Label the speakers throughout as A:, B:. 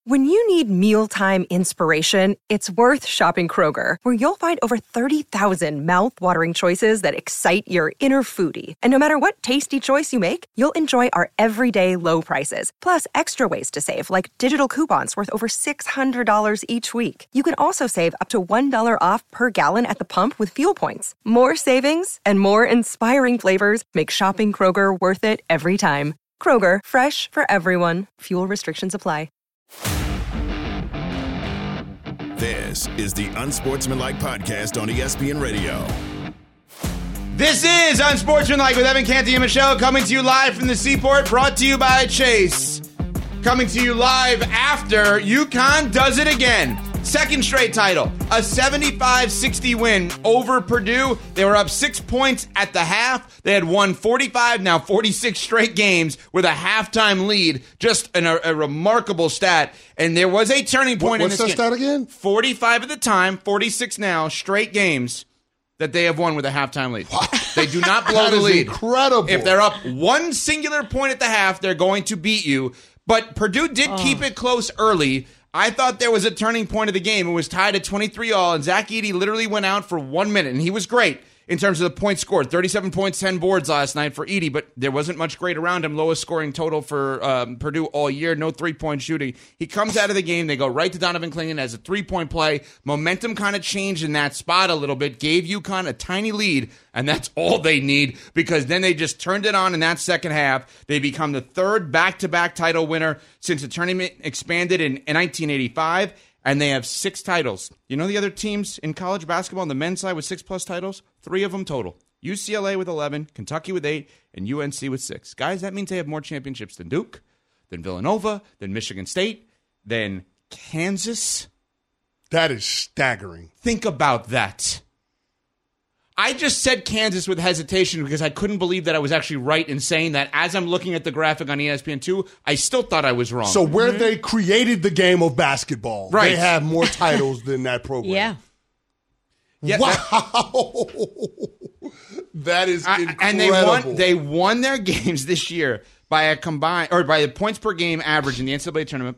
A: When you need mealtime inspiration, it's worth shopping Kroger, where you'll find over 30,000 mouth-watering choices that excite your inner foodie. And no matter what tasty choice you make, you'll enjoy our everyday low prices, plus extra ways to save, like digital coupons worth over $600 each week. You can also save up to $1 off per gallon at the pump with fuel points. More savings and more inspiring flavors make shopping Kroger worth it every time. Kroger, fresh for everyone. Fuel restrictions apply.
B: This is the Unsportsmanlike Podcast on ESPN Radio.
C: This is Unsportsmanlike with Evan Canty and Michelle, coming to you live from the Seaport, brought to you by Chase. Coming to you live after UConn does it again. Second straight title, a 75-60 win over Purdue. They were up 6 points at the half. They had won 45, now 46 straight games with a halftime lead. Just a remarkable stat. And there was a turning point in this game.
D: What's that stat again?
C: 45 at the time, 46 now, straight games that they have won with a halftime lead. They do not blow the lead.
D: Incredible.
C: If they're up one singular point at the half, they're going to beat you. But Purdue did keep it close early. I thought there was a turning point of the game. It was tied at 23-all, and Zach Edey literally went out for 1 minute, and he was great in terms of the points scored. 37 points, 10 boards last night for Edey, but there wasn't much great around him. Lowest scoring total for Purdue all year. No three-point shooting. He comes out of the game. They go right to Donovan Clingan as a three-point play. Momentum kind of changed in that spot a little bit. Gave UConn a tiny lead, and that's all they need, because then they just turned it on in that second half. They become the third back-to-back title winner since the tournament expanded in 1985. And they have 6 titles. You know the other teams in college basketball on the men's side with 6+ titles? 3 of them total. UCLA with 11, Kentucky with 8, and UNC with 6. Guys, that means they have more championships than Duke, than Villanova, than Michigan State, than Kansas.
D: That is staggering.
C: Think about that. I just said Kansas with hesitation because I couldn't believe that I was actually right in saying that. As I'm looking at the graphic on ESPN2, I still thought I was wrong.
D: So where they created the game of basketball, they have more titles than that program.
C: Yeah.
D: Wow. That is incredible.
C: And they won their games this year by a combined, or by the points per game average in the NCAA tournament,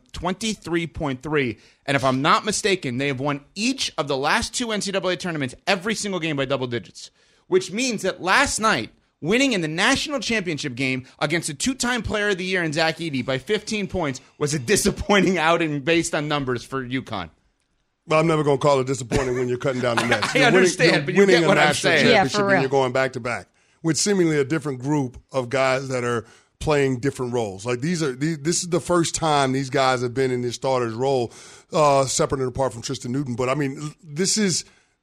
C: 23.3. And if I'm not mistaken, they have won each of the last 2 NCAA tournaments, every single game by double digits, which means that last night, winning in the national championship game against a 2-time player of the year in Zach Edey by 15 points was a disappointing outing based on numbers for UConn.
D: Well, I'm never going to call it disappointing when you're cutting down the nets.
C: I understand, but you get what I'm saying.
D: Yeah, for real. And you're going back-to-back with seemingly a different group of guys that are playing different roles. Like this is the first time these guys have been in this starter's role, separate and apart from Tristan Newton. But I mean, this is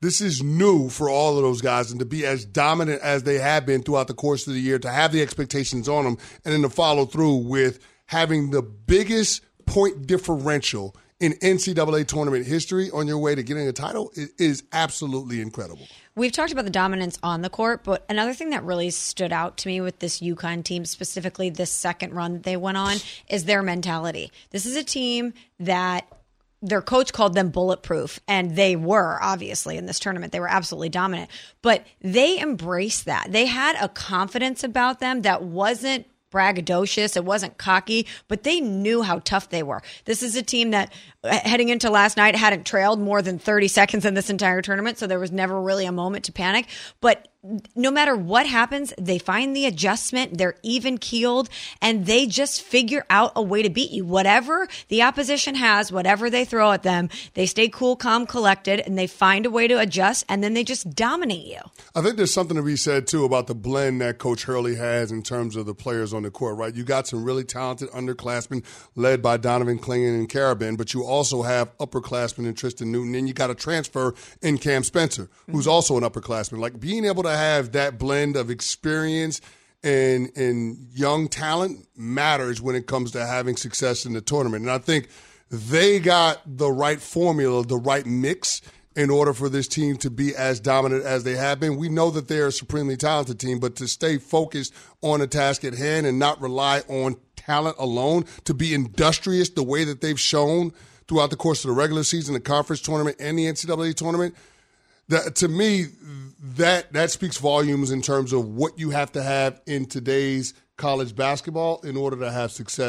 D: new for all of those guys, and to be as dominant as they have been throughout the course of the year, to have the expectations on them, and then to follow through with having the biggest point differential in NCAA tournament history on your way to getting a title is absolutely incredible.
E: We've talked about the dominance on the court, but another thing that really stood out to me with this UConn team, specifically this second run that they went on, is their mentality. This is a team that their coach called them bulletproof, and they were, obviously, in this tournament. They were absolutely dominant. But they embraced that. They had a confidence about them that wasn't braggadocious. It wasn't cocky, but they knew how tough they were. This is a team that, heading into last night, hadn't trailed more than 30 seconds in this entire tournament, so there was never really a moment to panic. But no matter what happens, they find the adjustment, they're even-keeled, and they just figure out a way to beat you. Whatever the opposition has, whatever they throw at them, they stay cool, calm, collected, and they find a way to adjust, and then they just dominate you.
D: I think there's something to be said, too, about the blend that Coach Hurley has in terms of the players on the court, right? You got some really talented underclassmen led by Donovan Clingan and Carabin, but you also have upperclassmen in Tristan Newton, and you got a transfer in Cam Spencer, who's also an upperclassman. Like, being able to have that blend of experience and young talent matters when it comes to having success in the tournament. And I think they got the right formula, the right mix in order for this team to be as dominant as they have been. We know that they're a supremely talented team, but to stay focused on the task at hand and not rely on talent alone, to be industrious the way that they've shown throughout the course of the regular season, the conference tournament, and the NCAA tournament, that, to me, that speaks volumes in terms of what you have to have in today's college basketball in order to have success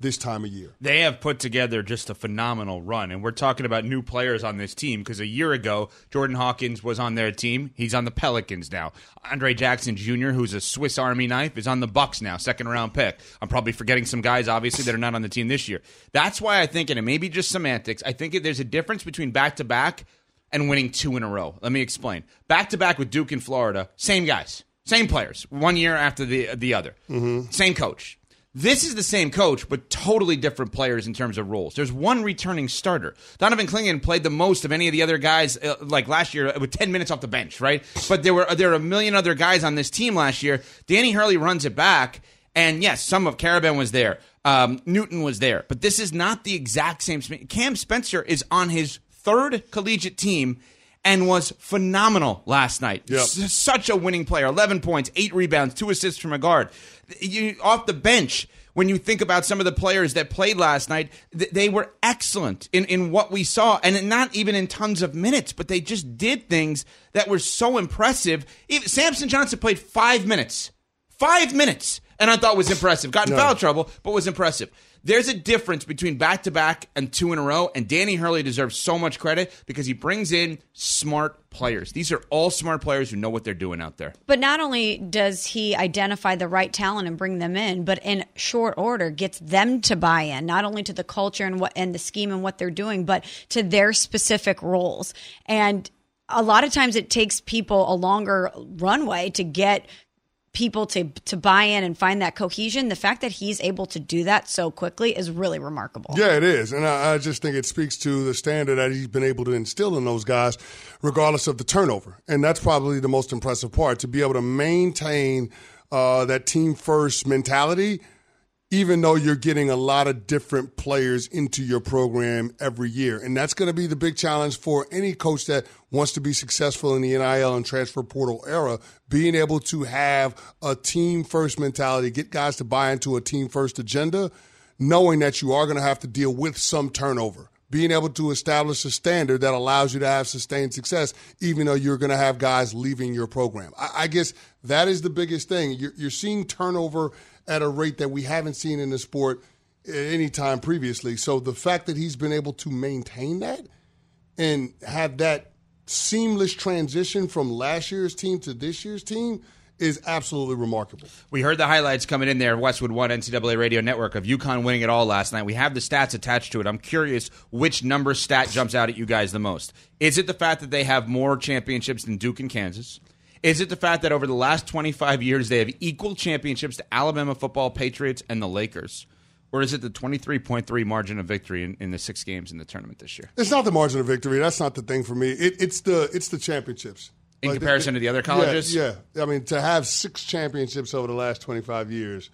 D: this time of year.
C: They have put together just a phenomenal run, and we're talking about new players on this team because a year ago, Jordan Hawkins was on their team. He's on the Pelicans now. Andre Jackson Jr., who's a Swiss Army knife, is on the Bucks now, second-round pick. I'm probably forgetting some guys, obviously, that are not on the team this year. That's why I think, and it may be just semantics, I think there's a difference between back-to-back and winning 2 in a row. Let me explain. Back-to-back with Duke in Florida, same guys, same players, 1 year after the other. Same coach. This is the same coach, but totally different players in terms of roles. There's one returning starter. Donovan Clingan played the most of any of the other guys, like last year, with 10 minutes off the bench, right? But there are a million other guys on this team last year. Danny Hurley runs it back, and yes, some of Carabin was there. Newton was there. But this is not the exact same. Cam Spencer is on his 3rd collegiate team and was phenomenal last night.
D: Yep.
C: Such a winning player. 11 points, 8 rebounds, 2 assists from a guard. Off the bench, when you think about some of the players that played last night, they were excellent in what we saw, and not even in tons of minutes, but they just did things that were so impressive. Even Samson Johnson played 5 minutes. 5 minutes! And I thought was impressive. Got in foul trouble, but was impressive. There's a difference between back-to-back and 2 in a row, and Danny Hurley deserves so much credit because he brings in smart players. These are all smart players who know what they're doing out there.
E: But not only does he identify the right talent and bring them in, but in short order gets them to buy in, not only to the culture and the scheme and what they're doing, but to their specific roles. And a lot of times it takes people a longer runway to get people to buy in and find that cohesion. The fact that he's able to do that so quickly is really remarkable.
D: Yeah, it is. And I just think it speaks to the standard that he's been able to instill in those guys, regardless of the turnover. And that's probably the most impressive part, to be able to maintain that team-first mentality, even though you're getting a lot of different players into your program every year. And that's going to be the big challenge for any coach that wants to be successful in the NIL and transfer portal era, being able to have a team-first mentality, get guys to buy into a team-first agenda, knowing that you are going to have to deal with some turnover, being able to establish a standard that allows you to have sustained success, even though you're going to have guys leaving your program. I guess that is the biggest thing. You're seeing turnover at a rate that we haven't seen in the sport at any time previously. So the fact that he's been able to maintain that and have that seamless transition from last year's team to this year's team is absolutely remarkable.
C: We heard the highlights coming in there, Westwood One NCAA Radio Network, of UConn winning it all last night. We have the stats attached to it. I'm curious which number stat jumps out at you guys the most. Is it the fact that they have more championships than Duke and Kansas? Is it the fact that over the last 25 years they have equal championships to Alabama football, Patriots, and the Lakers? Or is it the 23.3 margin of victory in the 6 games in the tournament this year?
D: It's not the margin of victory. That's not the thing for me. It's the championships.
C: In comparison to the other colleges?
D: Yeah. I mean, to have 6 championships over the last 25 years,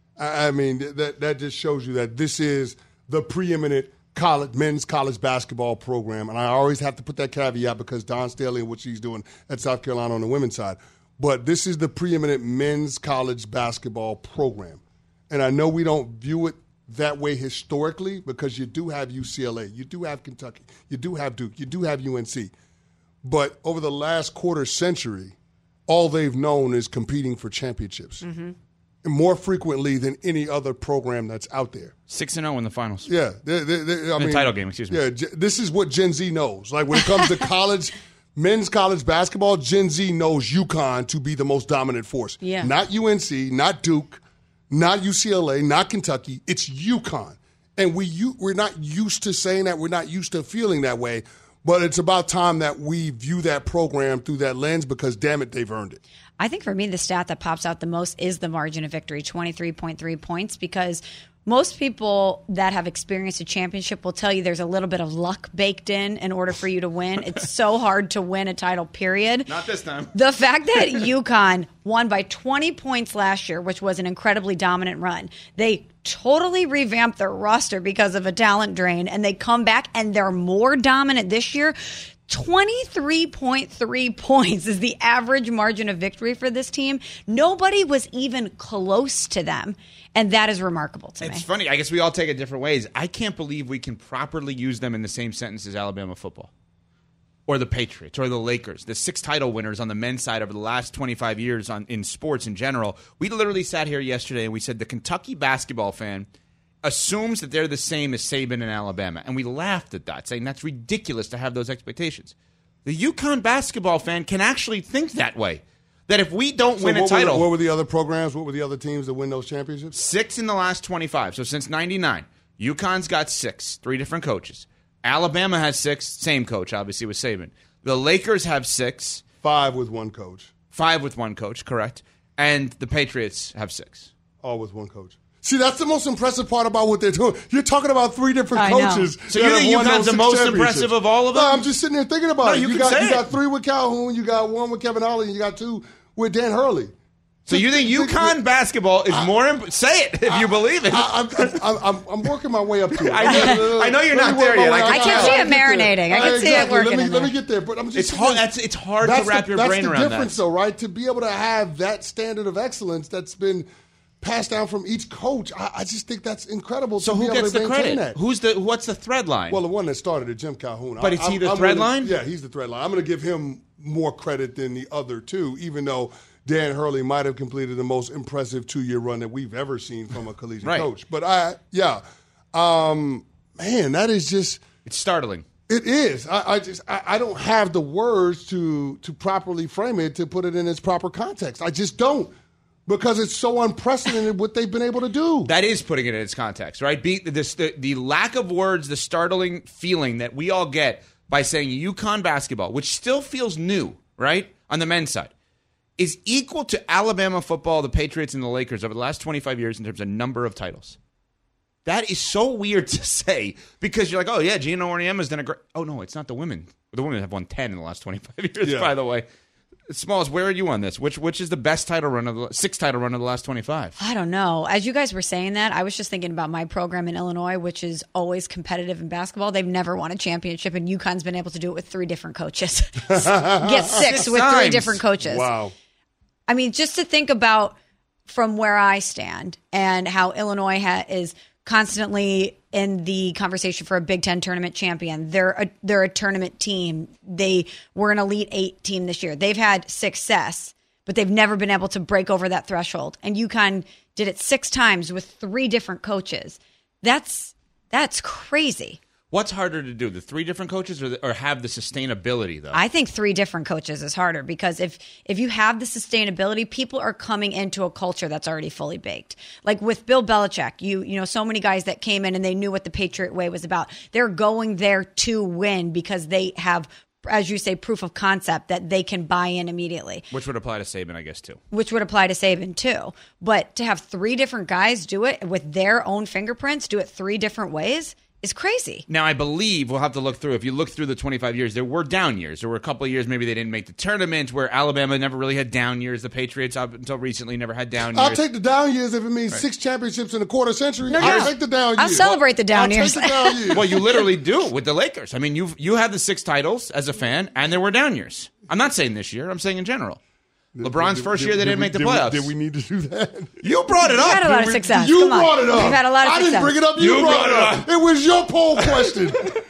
D: I mean, that just shows you that this is the preeminent men's college basketball program. And I always have to put that caveat because Don Staley and what she's doing at South Carolina on the women's side. But this is the preeminent men's college basketball program. And I know we don't view it that way historically because you do have UCLA, you do have Kentucky, you do have Duke, you do have UNC. But over the last quarter century, all they've known is competing for championships. Mm-hmm. More frequently than any other program that's out there.
C: 6-0 in the finals.
D: Yeah.
C: Title game, excuse me.
D: Yeah, this is what Gen Z knows. Like when it comes to college, men's college basketball, Gen Z knows UConn to be the most dominant force.
E: Yeah.
D: Not UNC, not Duke, not UCLA, not Kentucky. It's UConn. And we're not used to saying that. We're not used to feeling that way. But it's about time that we view that program through that lens because, damn it, they've earned it.
E: I think for me, the stat that pops out the most is the margin of victory, 23.3 points, because most people that have experienced a championship will tell you there's a little bit of luck baked in order for you to win. It's so hard to win a title, period.
C: Not this time.
E: The fact that UConn won by 20 points last year, which was an incredibly dominant run, they totally revamped their roster because of a talent drain, and they come back and they're more dominant this year. 23.3 points is the average margin of victory for this team. Nobody was even close to them, and that is remarkable to me.
C: It's funny. I guess we all take it different ways. I can't believe we can properly use them in the same sentence as Alabama football or the Patriots or the Lakers, the 6 title winners on the men's side over the last 25 years in sports in general. We literally sat here yesterday and we said the Kentucky basketball fan assumes that they're the same as Saban and Alabama. And we laughed at that, saying that's ridiculous to have those expectations. The UConn basketball fan can actually think that way. That if we don't win a title...
D: What were the other programs? What were the other teams that win those championships?
C: 6 in the last 25. So since 99, UConn's got 6, 3 different coaches. Alabama has 6, same coach, obviously, with Saban. The Lakers have 6.
D: 5 with one coach.
C: 5 with one coach, correct. And the Patriots have 6.
D: All with one coach. See, that's the most impressive part about what they're doing. You're talking about 3 different coaches.
C: So you think UConn's the most impressive of all of them?
D: No, I'm just sitting there thinking about it. You got 3 with Calhoun, you got 1 with Kevin Ollie, and you got 2 with Dan Hurley.
C: So you think UConn basketball is more? Say it if you believe it.
D: I'm working my way up to it.
C: I know you're not there yet.
E: I can see it marinating. I can see it working.
D: Let me get there. But I'm just
C: it's hard to wrap your brain around that.
D: That's the difference, though, right? To be able to have that standard of excellence that's been passed down from each coach, I just think that's incredible.
C: So who gets the credit? What's the thread line?
D: Well, the one that started it, Jim Calhoun.
C: But is he the thread line?
D: Yeah, he's the thread line. I'm going to give him more credit than the other 2, even though Dan Hurley might have completed the most impressive 2-year run that we've ever seen from a collegiate coach. But man, that is just...
C: It's startling.
D: It is. I don't have the words to properly frame it, to put it in its proper context. I just don't. Because it's so unprecedented what they've been able to do.
C: That is putting it in its context, right? The lack of words, the startling feeling that we all get by saying UConn basketball, which still feels new, right, on the men's side, is equal to Alabama football, the Patriots, and the Lakers over the last 25 years in terms of number of titles. That is so weird to say because you're like, oh, yeah, Gino Auriemma's done a great... Oh, no, it's not the women. The women have won 10 in the last 25 years, by the way. Smalls, where are you on this? Which is the best title run of the 6th title run of the last 25?
E: I don't know. As you guys were saying that, I was just thinking about my program in Illinois, which is always competitive in basketball. They've never won a championship, and UConn's been able to do it with 3 different coaches. Get 6 with 3 different coaches.
D: Wow.
E: I mean, just to think about from where I stand and how Illinois is constantly in the conversation for a Big Ten tournament champion. They're a tournament team. They were an Elite 8 team this year. They've had success, but they've never been able to break over that threshold. And UConn did it 6 times with 3 different coaches. That's crazy.
C: What's harder to do, the 3 different coaches or have the sustainability, though?
E: I think 3 different coaches is harder because if you have the sustainability, people are coming into a culture that's already fully baked. Like with Bill Belichick, you know, so many guys that came in and they knew what the Patriot way was about. They're going there to win because they have, as you say, proof of concept that they can buy in immediately.
C: Which would apply to Saban, I guess, too.
E: Which would apply to Saban, too. But to have 3 different guys do it with their own fingerprints, do it 3 different ways, is crazy.
C: Now, I believe we'll have to look through. If you look through the 25 years, there were down years. There were a couple of years maybe they didn't make the tournament where Alabama never really had down years. The Patriots, up until recently, never had down years.
D: I'll take the down years if it means 6 championships in a quarter century. I'll take the down years.
E: I'll celebrate the down years.
D: I'll take the down years.
C: Well, you literally do with the Lakers. I mean, you had the 6 titles as a fan, and there were down years. I'm not saying this year. I'm saying in general. LeBron's first year, they didn't make the playoffs.
D: Did we need to do that?
C: You brought it up.
E: We've had a lot of success.
D: You brought it up.
E: We've had a lot of success.
D: I didn't bring it up. You brought it up. It was your poll question.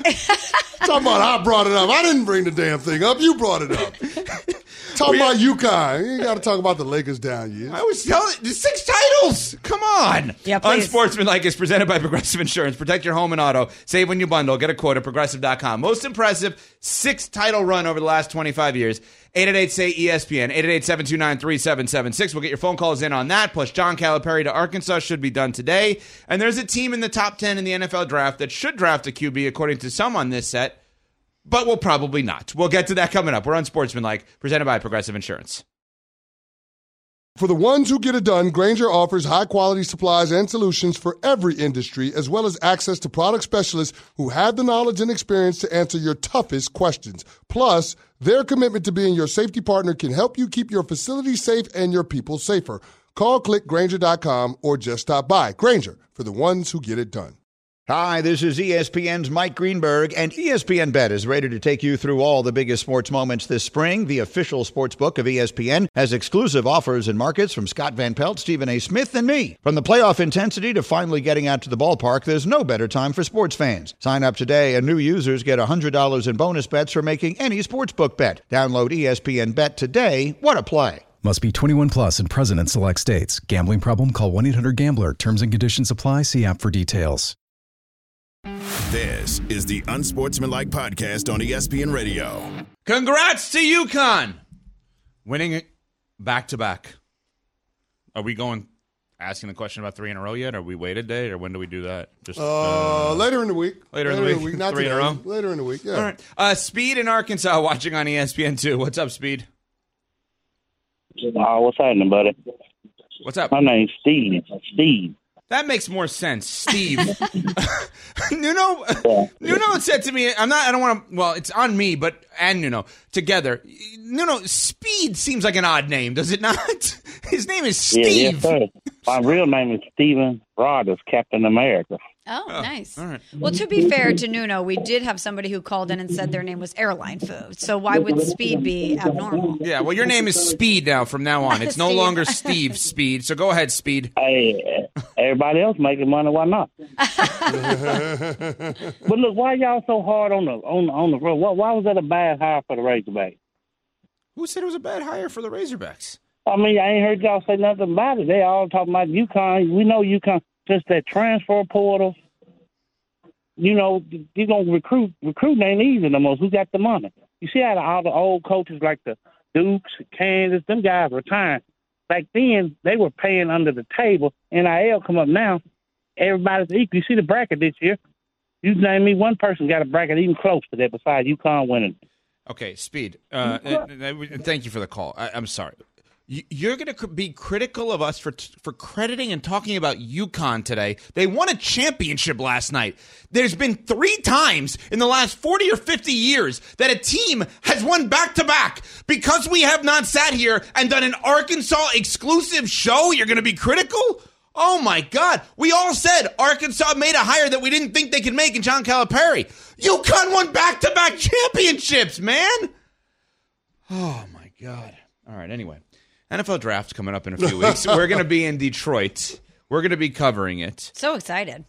D: Talking about I brought it up. I didn't bring the damn thing up. You brought it up. Talking about UConn. You ain't got to talk about the Lakers down years.
C: I was telling you, 6 titles. Come on.
E: Yeah, please.
C: Unsportsmanlike is presented by Progressive Insurance. Protect your home and auto. Save when you bundle. Get a quote at Progressive.com. Most impressive 6 title run over the last 25 years. 888-SAY-ESPN. 888-729-3776. We'll get your phone calls in on that. Plus John Calipari to Arkansas should be done today. And there's a team in the top 10 in the NFL draft that should draft a QB according to some on this set, but will probably not. We'll get to that coming up. We're Unsportsmanlike, presented by Progressive Insurance.
D: For the ones who get it done, Grainger offers high-quality supplies and solutions for every industry, as well as access to product specialists who have the knowledge and experience to answer your toughest questions. Plus, their commitment to being your safety partner can help you keep your facility safe and your people safer. Call, click Grainger.com, or just stop by. Grainger, for the ones who get it done.
F: Hi, this is ESPN's Mike Greenberg, and ESPN Bet is ready to take you through all the biggest sports moments this spring. The official sports book of ESPN has exclusive offers and markets from Scott Van Pelt, Stephen A. Smith, and me. From the playoff intensity to finally getting out to the ballpark, there's no better time for sports fans. Sign up today, and new users get $100 in bonus bets for making any sportsbook bet. Download ESPN Bet today. What a play.
G: Must be 21 plus and present in select states. Gambling problem? Call 1-800-GAMBLER. Terms and conditions apply. See app for details.
B: This is the Unsportsmanlike Podcast on ESPN Radio.
C: Congrats to UConn. Winning it back-to-back. Are we asking the question about 3 in a row yet? Are we waited day, or when do we do that? Just
D: later in the week.
C: Later in the week.
D: Not
C: 3 in a row?
D: Later in the week, yeah.
C: All right. Speed in Arkansas watching on ESPN2. What's up, Speed?
H: What's happening, buddy?
C: What's up?
H: My name's Steve. Steve.
C: That makes more sense, Steve. Nuno said to me, it's on me, and Nuno, together. Nuno, Speed seems like an odd name, does it not? His name is Steve.
H: Yes, sir. My real name is Steven Rogers, Captain America.
E: Oh, nice.
C: All right.
E: Well, to be fair to Nuno, we did have somebody who called in and said their name was Airline Food. So why would Speed be abnormal?
C: Yeah, well, your name is Speed now from now on. It's no longer Steve Speed. So go ahead, Speed.
H: Hey, everybody else making money, why not? But look, why y'all so hard on the road? Why was that a bad hire for the Razorbacks?
C: Who said it was a bad hire for the Razorbacks?
H: I mean, I ain't heard y'all say nothing about it. They all talking about UConn. We know UConn. Just that transfer portal, you're going to recruit. Recruiting ain't easy no more. Who got the money? You see how all the old coaches like the Dukes, Kansas, them guys retiring. Back then, they were paying under the table. NIL come up now. Everybody's equal. You see the bracket this year. You name me one person got a bracket even close to that besides UConn winning.
C: Okay, Speed. Thank you for the call. I'm sorry. You're going to be critical of us for crediting and talking about UConn today. They won a championship last night. There's been 3 times in the last 40 or 50 years that a team has won back-to-back. Because we have not sat here and done an Arkansas exclusive show, you're going to be critical? Oh, my God. We all said Arkansas made a hire that we didn't think they could make in John Calipari. UConn won back-to-back championships, man. Oh, my God. All right, anyway. NFL draft's coming up in a few weeks. We're going to be in Detroit. We're going to be covering it.
E: So excited.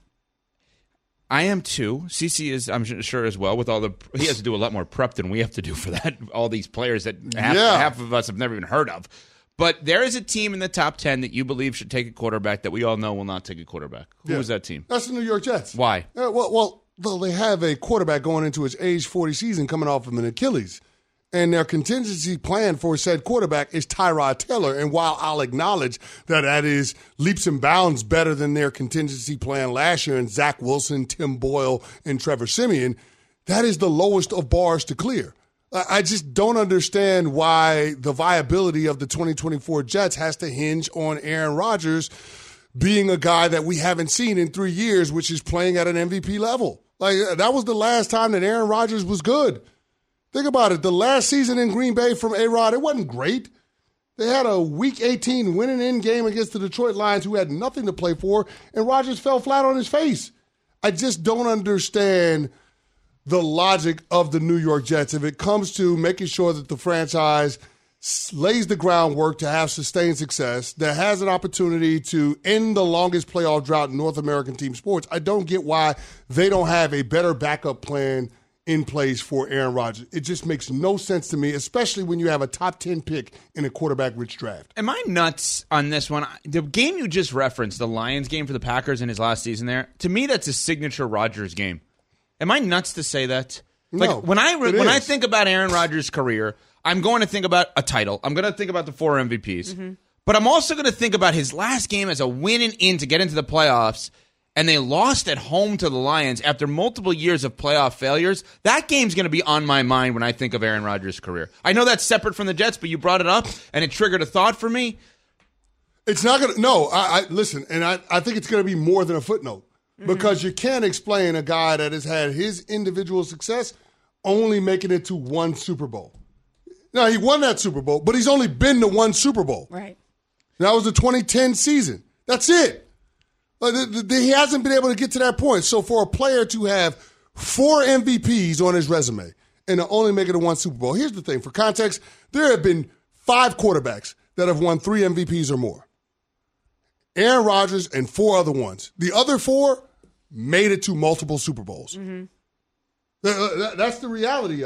C: I am too. CC is, I'm sure, as well. With all he has to do a lot more prep than we have to do for that. All these players that half of us have never even heard of. But there is a team in the top 10 that you believe should take a quarterback that we all know will not take a quarterback. Who is that team?
D: That's the New York Jets.
C: Why?
D: Well, they have a quarterback going into his age 40 season coming off of an Achilles. And their contingency plan for said quarterback is Tyrod Taylor. And while I'll acknowledge that is leaps and bounds better than their contingency plan last year and Zach Wilson, Tim Boyle, and Trevor Siemian, that is the lowest of bars to clear. I just don't understand why the viability of the 2024 Jets has to hinge on Aaron Rodgers being a guy that we haven't seen in 3 years, which is playing at an MVP level. Like, that was the last time that Aaron Rodgers was good. Think about it. The last season in Green Bay from A-Rod, it wasn't great. They had a Week 18 winning-in game against the Detroit Lions who had nothing to play for, and Rodgers fell flat on his face. I just don't understand the logic of the New York Jets if it comes to making sure that the franchise lays the groundwork to have sustained success, that has an opportunity to end the longest playoff drought in North American team sports. I don't get why they don't have a better backup plan in place for Aaron Rodgers. It just makes no sense to me, especially when you have a top 10 pick in a quarterback-rich draft.
C: Am I nuts on this one? The game you just referenced, the Lions game for the Packers in his last season there, to me that's a signature Rodgers game. Am I nuts to say that?
D: No,
C: when I think about Aaron Rodgers' career, I'm going to think about a title. I'm going to think about the 4 MVPs. Mm-hmm. But I'm also going to think about his last game as a win-in to get into the playoffs, and they lost at home to the Lions after multiple years of playoff failures. That game's going to be on my mind when I think of Aaron Rodgers' career. I know that's separate from the Jets, but you brought it up, and it triggered a thought for me.
D: It's not going to – no, I listen, and I think it's going to be more than a footnote because you can't explain a guy that has had his individual success only making it to one Super Bowl. Now, he won that Super Bowl, but he's only been to one Super Bowl.
E: Right.
D: That was the 2010 season. That's it. He hasn't been able to get to that point. So for a player to have 4 MVPs on his resume and to only make it to one Super Bowl, here's the thing. For context, there have been 5 quarterbacks that have won 3 MVPs or more. Aaron Rodgers and 4 other ones. The other 4 made it to multiple Super Bowls. Mm-hmm. That's the reality of it.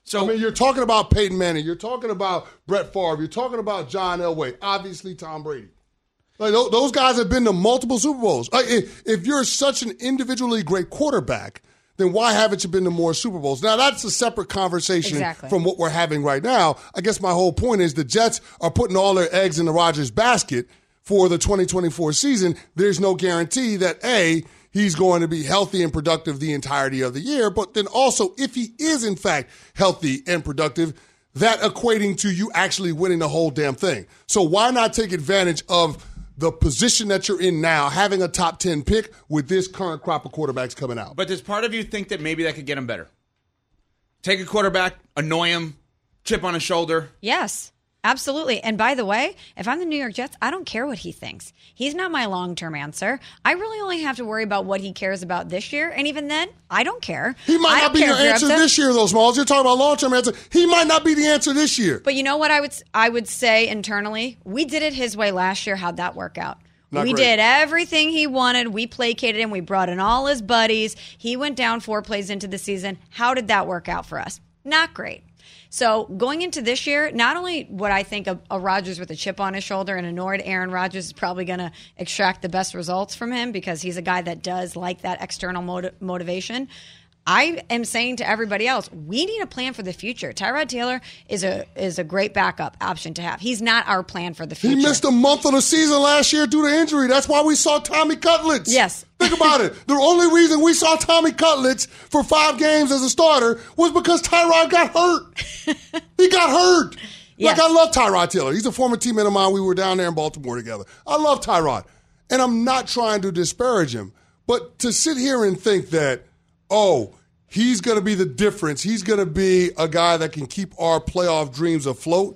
C: So,
D: I mean, you're talking about Peyton Manning. You're talking about Brett Favre. You're talking about John Elway. Obviously, Tom Brady. Like those guys have been to multiple Super Bowls. Like, if you're such an individually great quarterback, then why haven't you been to more Super Bowls? Now, that's a separate conversation from what we're having right now. I guess my whole point is the Jets are putting all their eggs in the Rodgers basket for the 2024 season. There's no guarantee that, A, he's going to be healthy and productive the entirety of the year, but then also if he is, in fact, healthy and productive, that equating to you actually winning the whole damn thing. So why not take advantage of the position that you're in now, having a top 10 pick with this current crop of quarterbacks coming out?
C: But does part of you think that maybe that could get him better? Take a quarterback, annoy him, chip on his shoulder?
E: Yes, absolutely. And by the way, if I'm the New York Jets, I don't care what he thinks. He's not my long-term answer. I really only have to worry about what he cares about this year. And even then, I don't care.
D: He might not be your answer this year, though, Smalls. You're talking about long-term answer. He might not be the answer this year.
E: But you know what I would say internally? We did it his way last year. How'd that work out? We did everything he wanted. We placated him. We brought in all his buddies. He went down 4 plays into the season. How did that work out for us? Not great. So going into this year, not only would I think a Rodgers with a chip on his shoulder and annoyed Aaron Rodgers is probably going to extract the best results from him because he's a guy that does like that external motivation. I am saying to everybody else, we need a plan for the future. Tyrod Taylor is a great backup option to have. He's not our plan for the future.
D: He missed a month of the season last year due to injury. That's why we saw Tommy Cutlets.
E: Yes.
D: Think about it. The only reason we saw Tommy Cutlets for 5 games as a starter was because Tyrod got hurt. He got hurt.
E: Yes.
D: Like, I love Tyrod Taylor. He's a former teammate of mine. We were down there in Baltimore together. I love Tyrod. And I'm not trying to disparage him. But to sit here and think that, he's going to be the difference. He's going to be a guy that can keep our playoff dreams afloat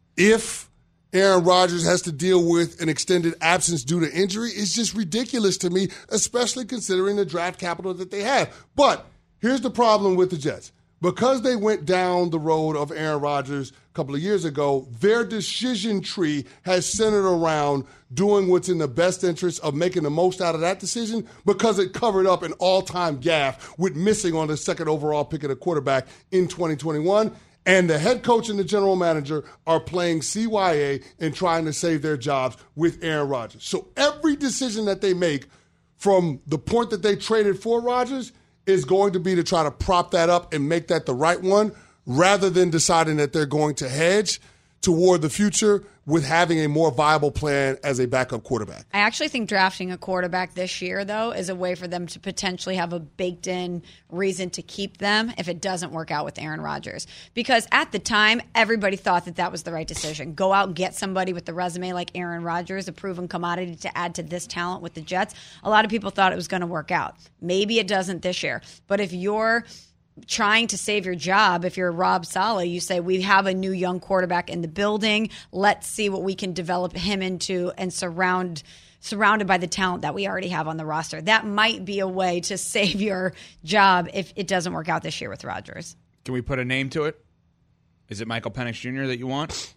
D: if Aaron Rodgers has to deal with an extended absence due to injury. It's just ridiculous to me, especially considering the draft capital that they have. But here's the problem with the Jets. Because they went down the road of Aaron Rodgers a couple of years ago, their decision tree has centered around doing what's in the best interest of making the most out of that decision because it covered up an all-time gaffe with missing on the second overall pick of the quarterback in 2021. And the head coach and the general manager are playing CYA and trying to save their jobs with Aaron Rodgers. So every decision that they make from the point that they traded for Rodgers is going to be to try to prop that up and make that the right one rather than deciding that they're going to hedge toward the future with having a more viable plan as a backup quarterback.
E: I actually think drafting a quarterback this year, though, is a way for them to potentially have a baked-in reason to keep them if it doesn't work out with Aaron Rodgers. Because at the time, everybody thought that was the right decision. Go out and get somebody with the resume like Aaron Rodgers, a proven commodity to add to this talent with the Jets. A lot of people thought it was going to work out. Maybe it doesn't this year. But if you're trying to save your job, if you're Rob Saleh, you say, we have a new young quarterback in the building. Let's see what we can develop him into and surrounded by the talent that we already have on the roster. That might be a way to save your job if it doesn't work out this year with Rodgers.
C: Can we put a name to it? Is it Michael Penix Jr. that you want?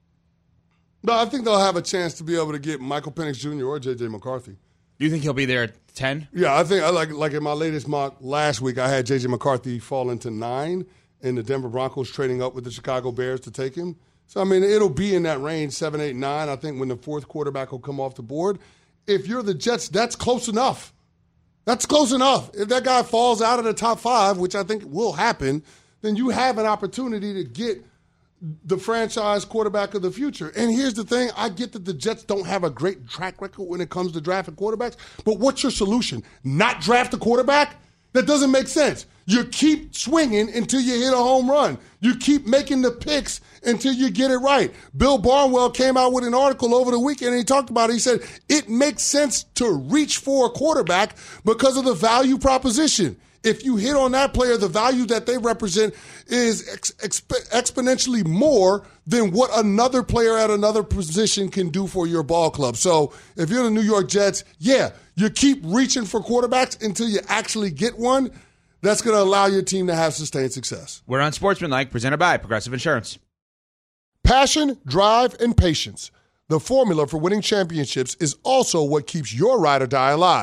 D: No, I think they'll have a chance to be able to get Michael Penix Jr. or J.J. McCarthy.
C: Do you think he'll be there at 10?
D: Yeah, I think like in my latest mock last week, I had J.J. McCarthy fall into 9 and the Denver Broncos trading up with the Chicago Bears to take him. So, I mean, it'll be in that range, 7, 8, 9, I think, when the fourth quarterback will come off the board. If you're the Jets, that's close enough. That's close enough. If that guy falls out of the top 5, which I think will happen, then you have an opportunity to get the franchise quarterback of the future. And here's the thing. I get that the Jets don't have a great track record when it comes to drafting quarterbacks, but what's your solution? Not draft a quarterback? That doesn't make sense. You keep swinging until you hit a home run. You keep making the picks until you get it right. Bill Barnwell came out with an article over the weekend and he talked about it. He said, it makes sense to reach for a quarterback because of the value proposition. If you hit on that player, the value that they represent is exponentially more than what another player at another position can do for your ball club. So if you're the New York Jets, you keep reaching for quarterbacks until you actually get one. That's going to allow your team to have sustained success.
C: We're on Sportsmanlike, presented by Progressive Insurance.
D: Passion, drive, and patience. The formula for winning championships is also what keeps your ride or die alive.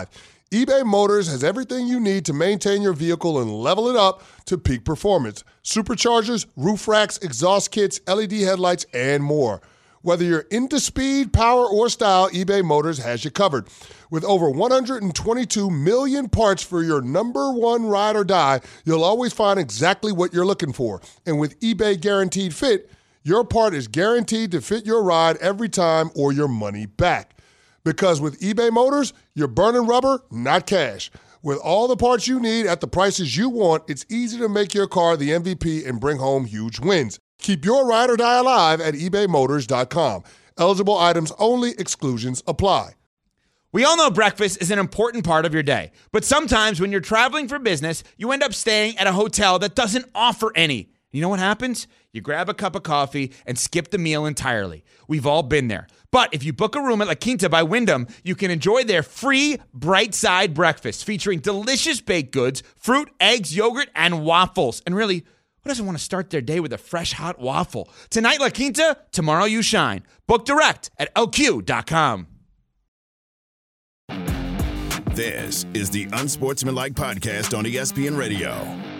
D: eBay Motors has everything you need to maintain your vehicle and level it up to peak performance. Superchargers, roof racks, exhaust kits, LED headlights, and more. Whether you're into speed, power, or style, eBay Motors has you covered. With over 122 million parts for your number one ride or die, you'll always find exactly what you're looking for. And with eBay Guaranteed Fit, your part is guaranteed to fit your ride every time or your money back. Because with eBay Motors, you're burning rubber, not cash. With all the parts you need at the prices you want, it's easy to make your car the MVP and bring home huge wins. Keep your ride or die alive at ebaymotors.com. Eligible items only. Exclusions apply.
C: We all know breakfast is an important part of your day, but sometimes when you're traveling for business, you end up staying at a hotel that doesn't offer any. You know what happens? You grab a cup of coffee and skip the meal entirely. We've all been there. But if you book a room at La Quinta by Wyndham, you can enjoy their free Bright Side breakfast featuring delicious baked goods, fruit, eggs, yogurt, and waffles. And really, who doesn't want to start their day with a fresh, hot waffle? Tonight, La Quinta, tomorrow you shine. Book direct at lq.com.
B: This is the Unsportsmanlike Podcast on ESPN Radio.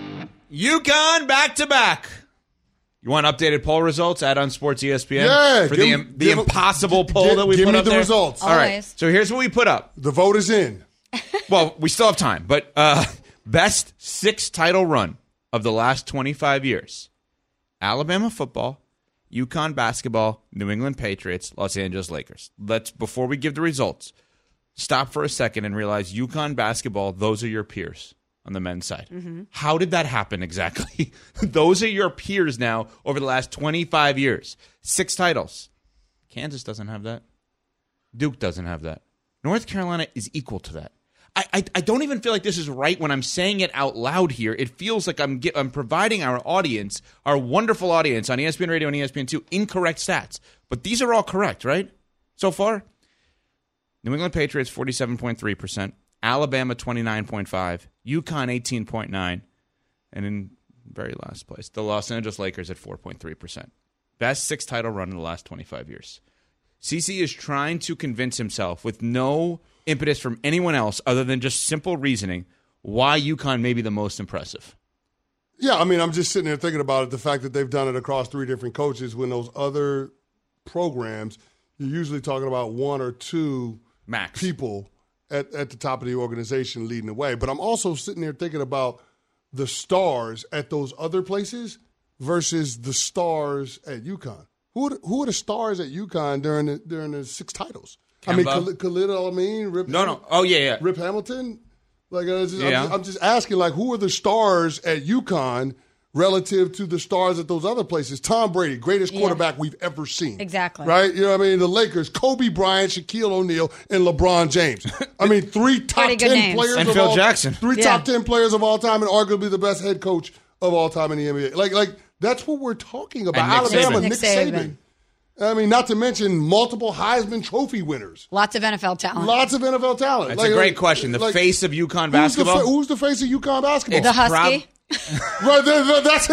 C: UConn back-to-back. You want updated poll results at Unsports ESPN?
D: Yeah.
C: For the impossible poll that we put up there?
D: Give me the results.
C: All right. So here's what we put up.
D: The vote is in.
C: Well, we still have time, but best 6 title run of the last 25 years. Alabama football, UConn basketball, New England Patriots, Los Angeles Lakers. Before we give the results, stop for a second and realize UConn basketball, those are your peers on the men's side. Mm-hmm. How did that happen exactly? Those are your peers now over the last 25 years. 6 titles. Kansas doesn't have that. Duke doesn't have that. North Carolina is equal to that. I don't even feel like this is right when I'm saying it out loud here. It feels like I'm providing our audience, our wonderful audience on ESPN Radio and ESPN2, incorrect stats. But these are all correct, right? So far? New England Patriots, 47.3%. Alabama, 29.5%. UConn, 18.9%. And in very last place, the Los Angeles Lakers at 4.3%. Best 6 title run in the last 25 years. CC is trying to convince himself with no impetus from anyone else other than just simple reasoning why UConn may be the most impressive.
D: Yeah, I mean, I'm just sitting there thinking about it, the fact that they've done it across 3 different coaches when those other programs, you're usually talking about 1 or 2
C: max
D: people at the top of the organization leading the way. But I'm also sitting there thinking about the stars at those other places versus the stars at UConn. Who are the stars at UConn during the 6 titles?
C: Kemba.
D: I mean, Khalid Al-Amin, Rip.
C: No. Oh, yeah.
D: Rip Hamilton. Like, I'm just asking, like, who are the stars at UConn relative to the stars at those other places? Tom Brady, greatest quarterback we've ever seen.
E: Exactly.
D: Right? You know what I mean? The Lakers, Kobe Bryant, Shaquille O'Neal, and LeBron James. I mean, 3 top 10 players
C: and
D: of
C: Phil
D: all
C: Jackson.
D: 3 top 10 players of all time and arguably the best head coach of all time in the NBA. Like that's what we're talking about.
C: And
D: Alabama,
E: Nick Saban.
D: I mean, not to mention multiple Heisman Trophy winners.
E: Lots of NFL talent.
C: That's a great question. The face of UConn basketball?
D: Who's the face of UConn basketball?
E: The Husky.
D: Right, that's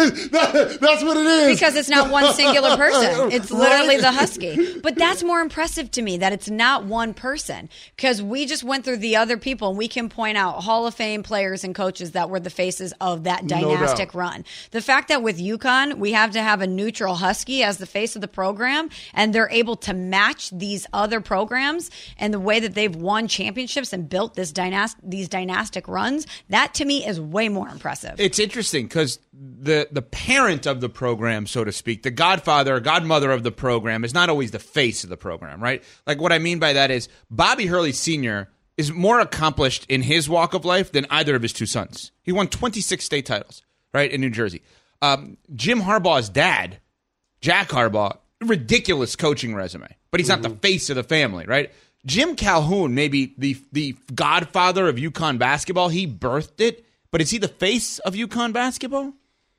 D: what it is.
E: Because it's not one singular person. It's literally the Husky. But that's more impressive to me, that it's not one person. Because we just went through the other people, and we can point out Hall of Fame players and coaches that were the faces of that dynastic run. The fact that with UConn, we have to have a neutral Husky as the face of the program, and they're able to match these other programs and the way that they've won championships and built these dynastic runs, that to me is way more impressive.
C: It's interesting because the parent of the program, so to speak, the godfather or godmother of the program is not always the face of the program, right? Like what I mean by that is Bobby Hurley Sr. is more accomplished in his walk of life than either of his 2 sons. He won 26 state titles, right, in New Jersey. Jim Harbaugh's dad, Jack Harbaugh, ridiculous coaching resume, but he's not the face of the family, right? Jim Calhoun, maybe the godfather of UConn basketball, he birthed it. But is he the face of UConn basketball?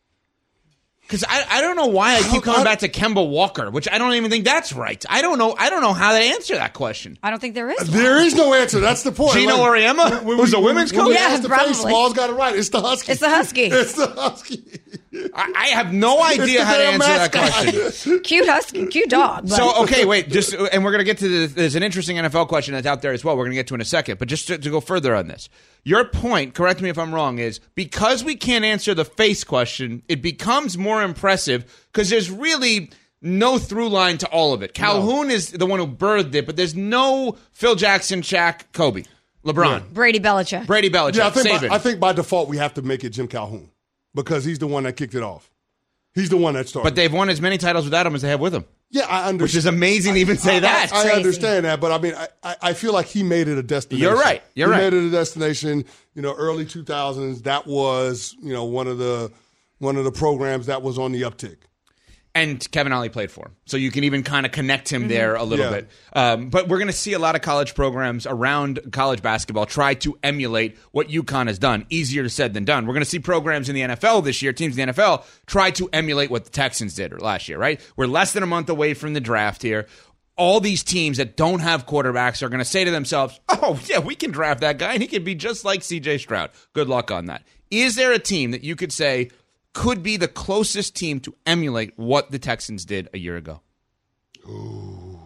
C: Because I don't know why I keep coming back to Kemba Walker, which I don't even think that's right. I don't know how to answer that question.
E: I don't think there is.
D: There is no answer. That's the point.
C: Gino Auriemma, who's a women's coach.
E: Yeah, probably.
D: Small's got it right. It's the Husky.
E: It's the Husky.
D: It's the Husky.
C: I have no idea how to answer that question.
E: Cute husky, cute dog. But.
C: So, okay, wait. And we're going to get to there's an interesting NFL question that's out there as well. We're going to get to in a second. But just to go further on this, your point, correct me if I'm wrong, is because we can't answer the face question, it becomes more impressive because there's really no through line to all of it. Calhoun is the one who birthed it, but there's no Phil Jackson, Shaq, Kobe, LeBron.
E: Brady Belichick.
D: Yeah, I think by default we have to make it Jim Calhoun because he's the one that kicked it off. He's the one that started.
C: But they've won as many titles without him as they have with him.
D: Yeah, I understand.
C: Which is amazing to even say that.
D: I understand that, but I mean, I feel like he made it a destination.
C: You're right.
D: He made it a destination. Early 2000s. That was one of the programs that was on the uptick.
C: And Kevin Ollie played for him. So you can even kind of connect him there a little bit. But we're going to see a lot of college programs around college basketball try to emulate what UConn has done. Easier said than done. We're going to see programs in the NFL this year, teams in the NFL, try to emulate what the Texans did last year, right? We're less than a month away from the draft here. All these teams that don't have quarterbacks are going to say to themselves, oh, yeah, we can draft that guy, and he can be just like C.J. Stroud. Good luck on that. Is there a team that you could say could be the closest team to emulate what the Texans did a year ago?
D: Ooh.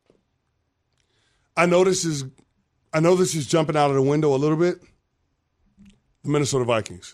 D: I know this is jumping out of the window a little bit. The Minnesota Vikings.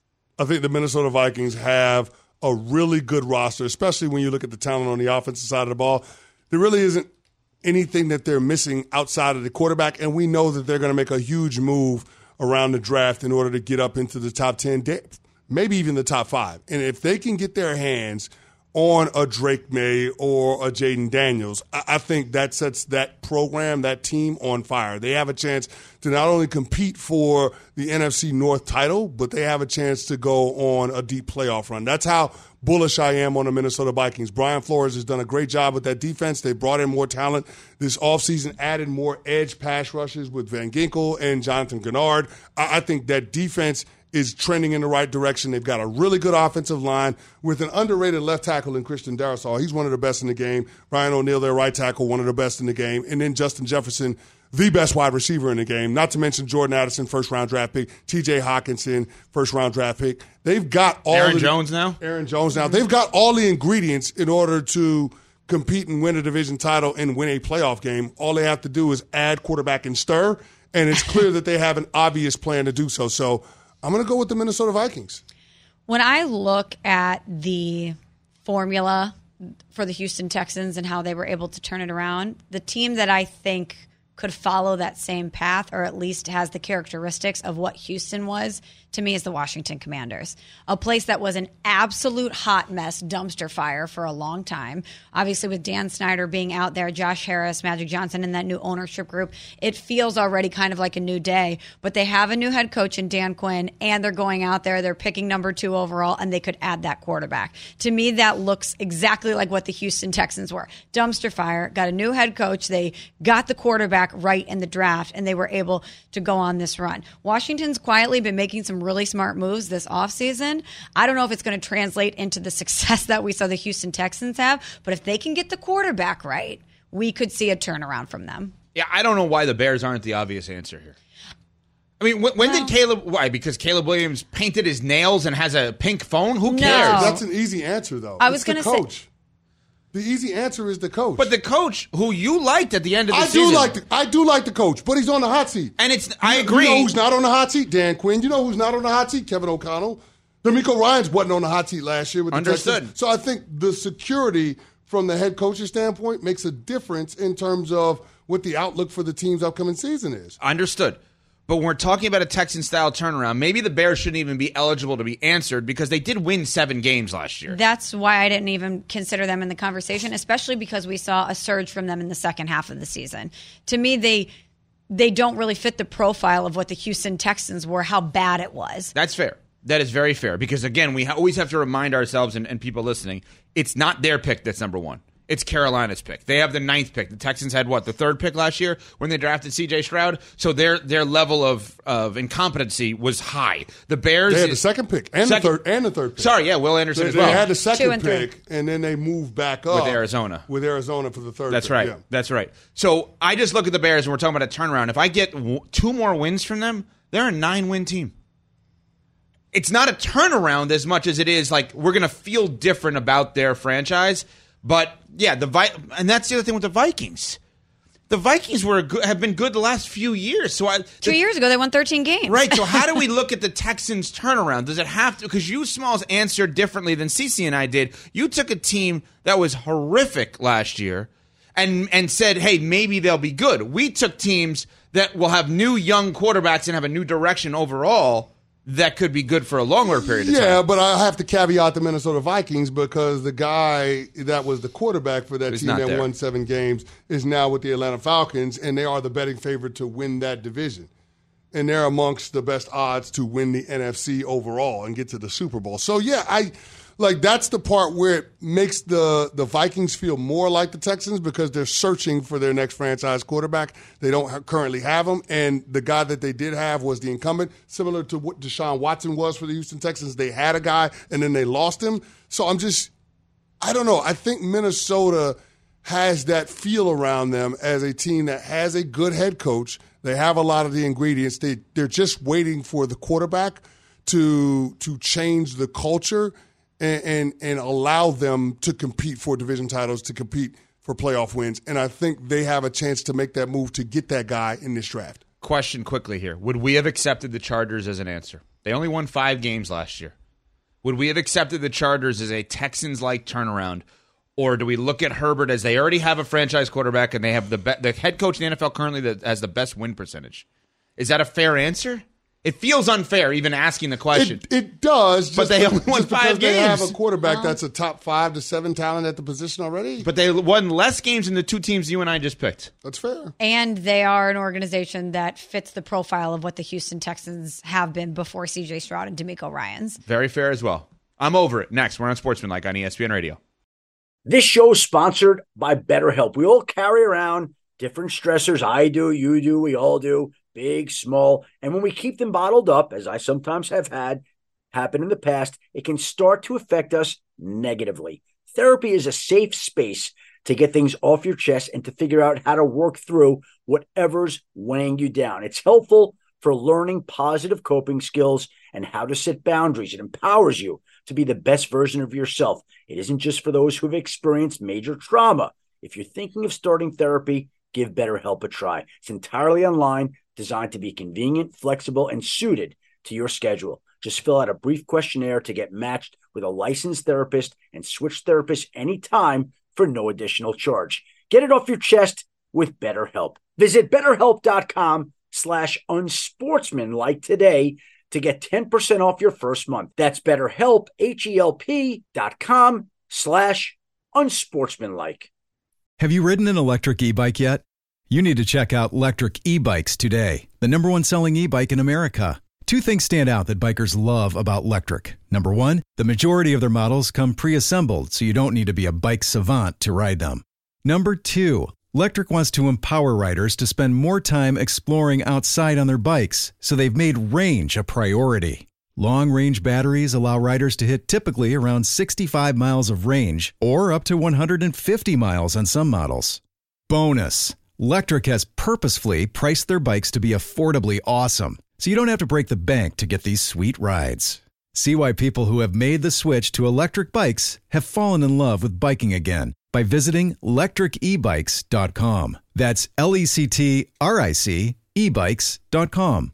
D: I think the Minnesota Vikings have a really good roster, especially when you look at the talent on the offensive side of the ball. There really isn't anything that they're missing outside of the quarterback, and we know that they're going to make a huge move around the draft in order to get up into the top 10, maybe even the top 5. And if they can get their hands on a Drake May or a Jaden Daniels, I think that sets that program, that team on fire. They have a chance to not only compete for the NFC North title, but they have a chance to go on a deep playoff run. That's how bullish I am on the Minnesota Vikings. Brian Flores has done a great job with that defense. They brought in more talent this offseason, added more edge pass rushes with Van Ginkel and Jonathan Gennard. I think that defense is trending in the right direction. They've got a really good offensive line with an underrated left tackle in Christian Darrisaw. He's one of the best in the game. Ryan O'Neal, their right tackle, one of the best in the game. And then Justin Jefferson, the best wide receiver in the game. Not to mention Jordan Addison, first-round draft pick. T.J. Hawkinson, first-round draft pick. They've got all
C: Aaron Jones now.
D: They've got all the ingredients in order to compete and win a division title and win a playoff game. All they have to do is add quarterback and stir, and it's clear that they have an obvious plan to do so. So I'm going to go with the Minnesota Vikings.
E: When I look at the formula for the Houston Texans and how they were able to turn it around, the team that I think could follow that same path, or at least has the characteristics of what Houston was, to me, is the Washington Commanders. A place that was an absolute hot mess, dumpster fire for a long time. Obviously, with Dan Snyder being out there, Josh Harris, Magic Johnson, and that new ownership group, it feels already kind of like a new day. But they have a new head coach in Dan Quinn, and they're going out there, they're picking number 2 overall, and they could add that quarterback. To me, that looks exactly like what the Houston Texans were. Dumpster fire, got a new head coach, they got the quarterback right in the draft, and they were able to go on this run. Washington's quietly been making some really smart moves this offseason. I don't know if it's going to translate into the success that we saw the Houston Texans have, but if they can get the quarterback right, we could see a turnaround from them.
C: Yeah, I don't know why the Bears aren't the obvious answer here. I mean, when did Caleb... Why? Because Caleb Williams painted his nails and has a pink phone? Who cares?
D: That's an easy answer, though.
E: I was going to say...
D: The easy answer is the coach.
C: But the coach who you liked at the end of the season.
D: I do like the coach, but he's on the hot seat.
C: And I agree.
D: You know who's not on the hot seat? Dan Quinn. You know who's not on the hot seat? Kevin O'Connell. D'Amico Ryans wasn't on the hot seat last year with the Texans. So I think the security from the head coach's standpoint makes a difference in terms of what the outlook for the team's upcoming season is.
C: Understood. But when we're talking about a Texan-style turnaround, maybe the Bears shouldn't even be eligible to be answered because they did win 7 games last year.
E: That's why I didn't even consider them in the conversation, especially because we saw a surge from them in the second half of the season. To me, they don't really fit the profile of what the Houston Texans were, how bad it was.
C: That's fair. That is very fair because, again, we always have to remind ourselves and people listening, it's not their pick that's number 1. It's Carolina's pick. They have the 9th pick. The Texans had, the 3rd pick last year when they drafted C.J. Stroud? So their level of incompetency was high. The Bears...
D: They had the 2nd pick and the 3rd pick.
C: Sorry, yeah, Will Anderson as well.
D: They had the 2nd pick, and then they moved back up.
C: With Arizona.
D: With Arizona for the 3rd
C: That's
D: pick.
C: right.
D: Yeah.
C: That's right. So I just look at the Bears, and we're talking about a turnaround. If I get 2 more wins from them, they're a 9-win team. it's not a turnaround as much as it is like we're going to feel different about their franchise. But yeah, and that's the other thing with the Vikings. The Vikings have been good the last few years. So
E: 2 years ago, they won 13 games.
C: Right. So how do we look at the Texans' turnaround? Does it have to? Because you, Smalls, answered differently than Cece and I did. You took a team that was horrific last year and said, hey, maybe they'll be good. We took teams that will have new young quarterbacks and have a new direction overall that could be good for a longer period of time.
D: Yeah, but I have to caveat the Minnesota Vikings because the guy that was the quarterback for that team that won 7 games is now with the Atlanta Falcons, and they are the betting favorite to win that division. And they're amongst the best odds to win the NFC overall and get to the Super Bowl. So, yeah, that's the part where it makes the Vikings feel more like the Texans because they're searching for their next franchise quarterback. They don't currently have him, and the guy that they did have was the incumbent, similar to what Deshaun Watson was for the Houston Texans. They had a guy, and then they lost him. So I don't know. I think Minnesota has that feel around them as a team that has a good head coach. They have a lot of the ingredients. They're just waiting for the quarterback to change the culture and allow them to compete for division titles, to compete for playoff wins. And I think they have a chance to make that move to get that guy in this draft.
C: Question quickly here. Would we have accepted the Chargers as an answer? They only won 5 games last year. Would we have accepted the Chargers as a Texans-like turnaround? Or do we look at Herbert as they already have a franchise quarterback and they have the head coach in the NFL currently that has the best win percentage? Is that a fair answer? It feels unfair even asking the question.
D: It does.
C: But they only won 5 games.
D: They have a quarterback that's a top 5 to 7 talent at the position already.
C: But they won less games than the 2 teams you and I just picked.
D: That's fair.
E: And they are an organization that fits the profile of what the Houston Texans have been before C.J. Stroud and DeMeco Ryans.
C: Very fair as well. I'm over it. Next, we're on Sportsmanlike on ESPN Radio.
I: This show is sponsored by BetterHelp. We all carry around different stressors. I do, you do, we all do. Big, small, and when we keep them bottled up, as I sometimes have had happen in the past, it can start to affect us negatively. Therapy is a safe space to get things off your chest and to figure out how to work through whatever's weighing you down. It's helpful for learning positive coping skills and how to set boundaries. It empowers you to be the best version of yourself. It isn't just for those who have experienced major trauma. If you're thinking of starting therapy, give BetterHelp a try. It's entirely online, designed to be convenient, flexible, and suited to your schedule. Just fill out a brief questionnaire to get matched with a licensed therapist and switch therapists anytime for no additional charge. Get it off your chest with BetterHelp. Visit BetterHelp.com/unsportsmanlike today to get 10% off your first month. That's BetterHelp, HELP.com/unsportsmanlike.
G: Have you ridden an electric e-bike yet? You need to check out Lectric E-Bikes today, the #1 selling e-bike in America. 2 things stand out that bikers love about Lectric. Number 1, the majority of their models come pre-assembled, so you don't need to be a bike savant to ride them. Number 2, Lectric wants to empower riders to spend more time exploring outside on their bikes, so they've made range a priority. Long-range batteries allow riders to hit typically around 65 miles of range, or up to 150 miles on some models. Bonus! Lectric has purposefully priced their bikes to be affordably awesome, so you don't have to break the bank to get these sweet rides. See why people who have made the switch to electric bikes have fallen in love with biking again by visiting lectricebikes.com. That's LECTRIC ebikes.com.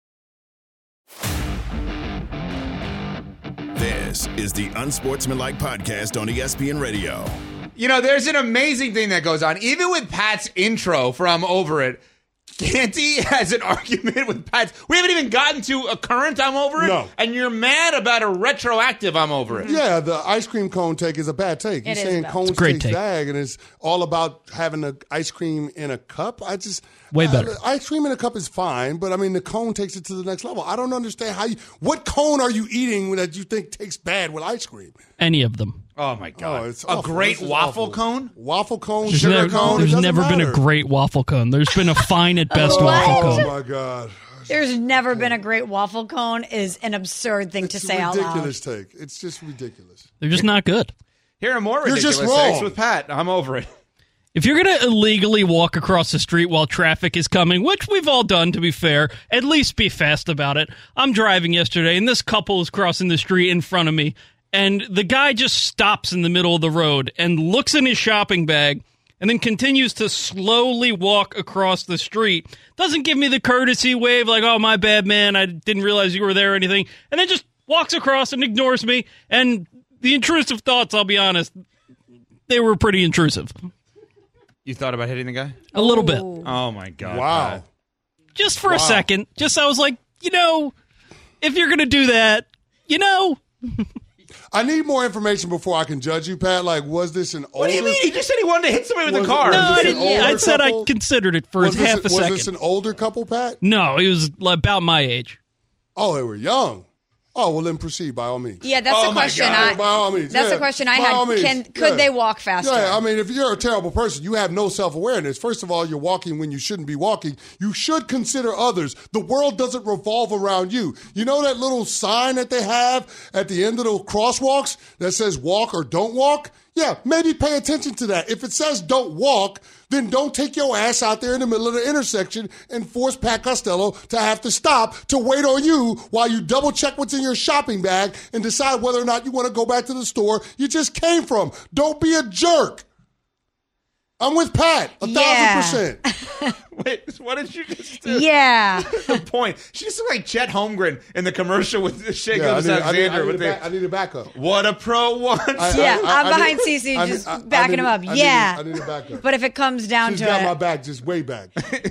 B: This is the Unsportsmanlike Podcast on ESPN Radio.
C: You know, there's an amazing thing that goes on. Even with Pat's intro from Over It, Canty has an argument with Pat. We haven't even gotten to a current I'm Over It.
D: No.
C: And you're mad about a retroactive I'm Over It.
D: Yeah, the ice cream cone take is a bad take. You're saying cones take zag, and it's all about having the ice cream in a cup.
J: Way better.
D: Ice cream in a cup is fine, but I mean, the cone takes it to the next level. I don't understand what cone are you eating that you think tastes bad with ice cream?
J: Any of them.
C: Oh, my God.
D: Oh, it's
C: a great waffle
D: awful.
C: cone?
D: Waffle cone, sugar cone.
J: There's never been a great waffle cone. There's been a fine at best waffle cone.
D: Oh, my God.
E: There's never been a great waffle cone is an absurd thing to say out loud.
D: Ridiculous take. It's just ridiculous.
J: They're just not good.
C: Here are more ridiculous
D: just wrong.
C: takes with Pat. I'm Over It.
J: If you're going to illegally walk across the street while traffic is coming, which we've all done, to be fair, at least be fast about it. I'm driving yesterday, and this couple is crossing the street in front of me, and the guy just stops in the middle of the road and looks in his shopping bag and then continues to slowly walk across the street. Doesn't give me the courtesy wave like, oh, my bad, man, I didn't realize you were there or anything, and then just walks across and ignores me. And the intrusive thoughts, I'll be honest, they were pretty intrusive.
C: You thought about hitting the guy?
J: A little bit.
C: Oh, my God.
D: Wow.
C: Pat.
J: Just for a second. Just, I was like, if you're going to do that,
D: I need more information before I can judge you, Pat. Like, was this an older...
C: What do you mean? He just said he wanted to hit somebody with a car.
J: No, I didn't. I said I considered it for half a second.
D: Was this an older couple, Pat?
J: No, he was about my age.
D: Oh, they were young. Oh, well, then proceed by all means.
E: Yeah, that's the question.
D: By all means.
E: That's the question I had. Could they walk faster?
D: Yeah, I mean, if you're a terrible person, you have no self-awareness. First of all, you're walking when you shouldn't be walking. You should consider others. The world doesn't revolve around you. You know that little sign that they have at the end of the crosswalks that says walk or don't walk? Yeah, maybe pay attention to that. If it says don't walk, then don't take your ass out there in the middle of the intersection and force Pat Costello to have to stop to wait on you while you double check what's in your shopping bag and decide whether or not you want to go back to the store you just came from. Don't be a jerk. I'm with Pat, 1,000%.
C: Wait, what did you just do?
E: Yeah.
C: The point. She just looked like Chet Holmgren in the commercial with Shea Gilgeous-Alexander.
D: I need a backup.
C: What a pro wants.
E: I'm behind Cece, just backing him up.
D: I need a backup.
E: But if it comes down
D: She's
E: to
D: got
E: it,
D: my back, just way back.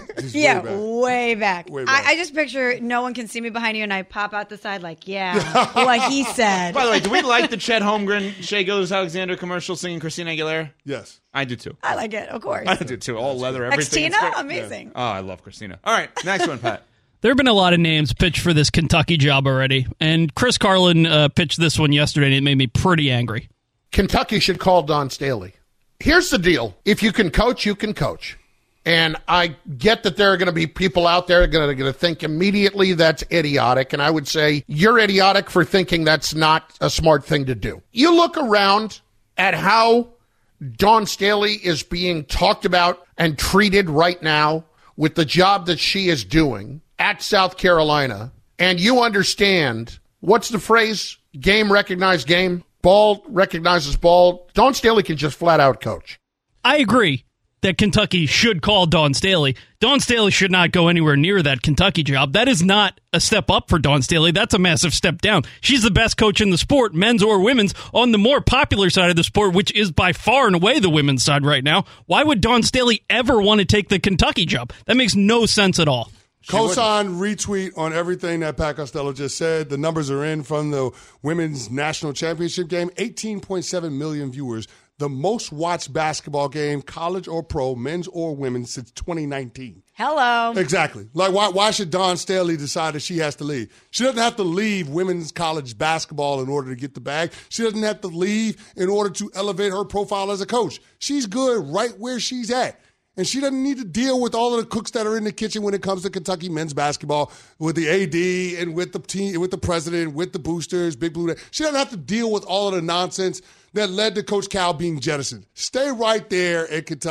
E: way back.
D: Way back.
E: I just picture no one can see me behind you, and I pop out the side like, what he said.
C: By the way, do we like the Chet Holmgren, Shea Gilgeous-Alexander commercial singing Christina Aguilera?
D: Yes.
C: I do too.
E: I like it, of course.
C: I do too. All leather, everything.
E: Christina? Amazing.
C: Yeah. Oh, I love Christina. All right, next one, Pat.
J: There have been a lot of names pitched for this Kentucky job already, and Chris Carlin pitched this one yesterday, and it made me pretty angry.
K: Kentucky should call Dawn Staley. Here's the deal. If you can coach, you can coach. And I get that there are going to be people out there going to think immediately that's idiotic, and I would say you're idiotic for thinking that's not a smart thing to do. You look around at how Dawn Staley is being talked about and treated right now with the job that she is doing at South Carolina, and you understand, what's the phrase? Game recognized game. Ball recognizes ball. Dawn Staley can just flat out coach.
J: I agree that Kentucky should call Dawn Staley. Dawn Staley should not go anywhere near that Kentucky job. That is not a step up for Dawn Staley. That's a massive step down. She's the best coach in the sport, men's or women's, on the more popular side of the sport, which is by far and away the women's side right now. Why would Dawn Staley ever want to take the Kentucky job? That makes no sense at all.
D: Cosign, retweet on everything that Pat Costello just said. The numbers are in from the women's national championship game. 18.7 million viewers. The most watched basketball game, college or pro, men's or women's, since 2019.
E: Hello.
D: Exactly. Like, why should Dawn Staley decide that she has to leave? She doesn't have to leave women's college basketball in order to get the bag. She doesn't have to leave in order to elevate her profile as a coach. She's good right where she's at. And she doesn't need to deal with all of the cooks that are in the kitchen when it comes to Kentucky men's basketball, with the AD and with the team, with the president, with the boosters, Big Blue. She doesn't have to deal with all of the nonsense that led to Coach Cal being jettisoned. Stay right there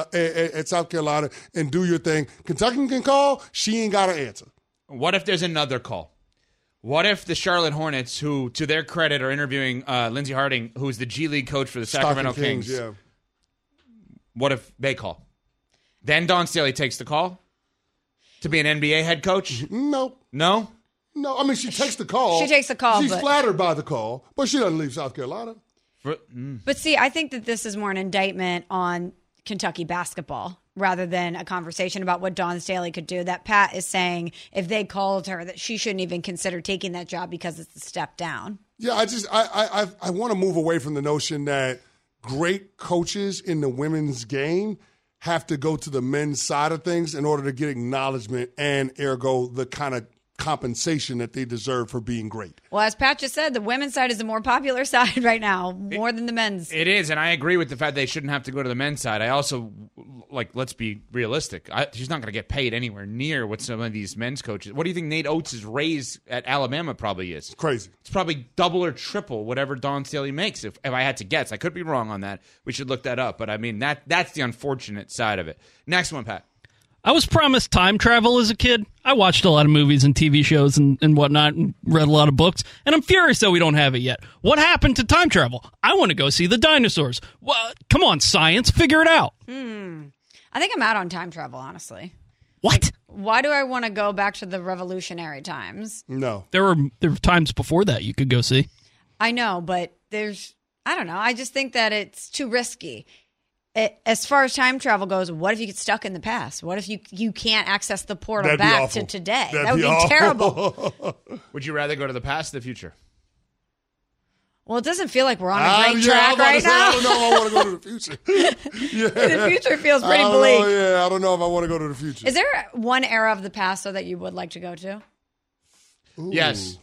D: at South Carolina and do your thing. Kentucky can call. She ain't got to answer.
C: What if there's another call? What if the Charlotte Hornets, who, to their credit, are interviewing Lindsey Harding, who's the G League coach for the Sacramento Kings?
D: Yeah.
C: What if they call? Then Dawn Staley takes the call to be an NBA head coach?
D: No.
C: No?
D: No. I mean, she takes the call.
E: She takes the call.
D: She's flattered by the call, but she doesn't leave South Carolina.
E: But see, I think that this is more an indictment on Kentucky basketball rather than a conversation about what Dawn Staley could do. That Pat is saying if they called her that she shouldn't even consider taking that job because it's a step down.
D: Yeah, I want to move away from the notion that great coaches in the women's game have to go to the men's side of things in order to get acknowledgement and ergo the kind of compensation that they deserve for being great.
E: Well, as Pat just said, the women's side is the more popular side right now, more than the men's.
C: It is, and I agree with the fact they shouldn't have to go to the men's side. I also like, let's be realistic. She's not going to get paid anywhere near what some of these men's coaches. What do you think Nate Oates' raise at Alabama probably is?
D: It's crazy.
C: It's probably double or triple whatever Dawn Staley makes. If I had to guess, I could be wrong on that. We should look that up. But I mean, that's the unfortunate side of it. Next one, Pat.
J: I was promised time travel as a kid. I watched a lot of movies and TV shows and whatnot and read a lot of books, and I'm furious that we don't have it yet. What happened to time travel? I want to go see the dinosaurs. Well, come on, science, figure it out.
E: I think I'm out on time travel, honestly.
J: What?
E: Why do I want to go back to the revolutionary times?
D: No.
J: There were times before that you could go see.
E: I know, but I don't know. I just think that it's too risky. As far as time travel goes, what if you get stuck in the past? What if you can't access the portal back to today? That would be terrible.
C: Would you rather go to the past or the future?
E: Well, it doesn't feel like we're on a great track right now.
D: I don't know if I want to go to the future.
E: The future feels pretty bleak.
D: I don't know if I want to go to the future.
E: Is there one era of the past though that you would like to go to?
D: Ooh.
C: Yes.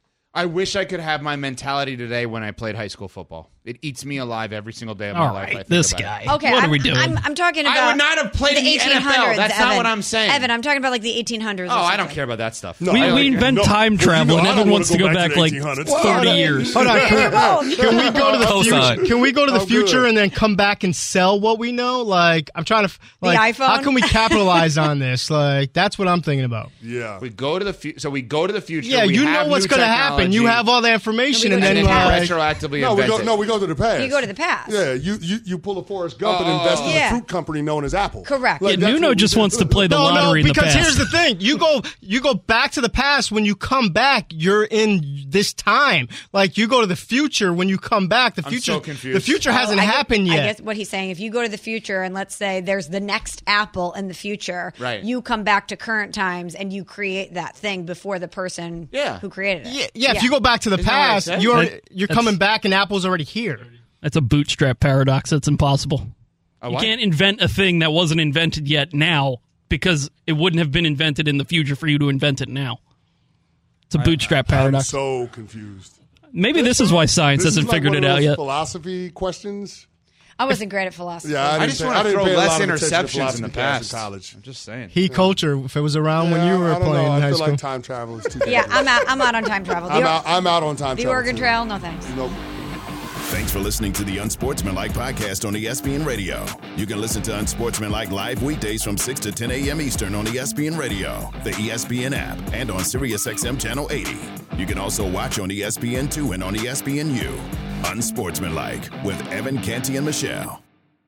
C: I wish I could have my mentality today when I played high school football. It eats me alive every single day of my life. I think
J: this
C: about
J: guy.
C: it.
E: Okay,
J: what are we doing?
E: I'm talking about.
C: I would not have played in the
E: 1800s.
C: NFL. That's
E: Evan.
C: not what I'm saying.
E: Evan, I'm talking about like the 1800s.
C: Oh, I don't care about that stuff.
D: No,
J: we invent time travel, and everyone wants to go back like 30 years.
L: Hold on, can we go to the future? Can we go to the future and then come back and sell what we know? Like, I'm trying to. Like,
E: the iPhone?
L: How can we capitalize on this? Like, that's what I'm thinking about.
D: Yeah.
C: We go to the future. So we go to the future.
L: Yeah,
C: we
L: you
C: have
L: know what's
C: going to
L: happen. You have all the information, and
E: And
L: then
E: then
C: retroactively invent it.
D: We go to the past.
E: You go to the past.
D: Yeah, you pull a Forrest Gump and invest in a fruit company known as Apple.
E: Correct.
D: Like,
J: Yeah,
D: that's
J: Nuno
D: what
J: just
D: we
J: wants
D: do.
J: to play the lottery in the
L: because
J: past.
L: here's the thing: you go back to the past. When you come back, you're in this time. Like you go to the future. When you come back, the future.
C: so confused.
L: The future hasn't happened yet.
E: I guess what he's saying, if you go to the future and let's say there's the next Apple in the future,
C: right.
E: You come back to current times and you create that thing before the person who created it.
L: Yeah, if you go back to the
C: Isn't that what I
L: past,
C: said?
L: you're coming back and Apple's already here.
J: That's a bootstrap paradox. That's impossible. You
C: what?
J: can't invent a thing that wasn't invented yet now because it wouldn't have been invented in the future for you to invent it now. It's a bootstrap
D: I'm
J: paradox.
D: so confused.
J: Maybe this is why science
D: This is
J: hasn't
D: like
J: figured
D: one
J: it
D: of
J: out
D: those
J: yet.
D: Philosophy questions.
E: I wasn't great at philosophy.
D: Yeah,
C: I just want to throw less interceptions in the past.
D: College.
C: I'm just saying.
L: Heat culture, if it was around when you were
D: I don't
L: playing
D: know.
L: in
D: I
L: high
D: feel
L: school.
D: like time travel is too.
E: Yeah, I'm out on time travel.
D: I'm out on time
E: the
D: travel.
E: Oregon
D: too.
E: Trail, no thanks.
D: Nope.
B: Thanks for listening to the Unsportsmanlike podcast on ESPN Radio. You can listen to Unsportsmanlike live weekdays from 6 to 10 a.m. Eastern on ESPN Radio, the ESPN app, and on SiriusXM Channel 80. You can also watch on ESPN2 and on ESPNU. Unsportsmanlike with Evan Canty and Michelle.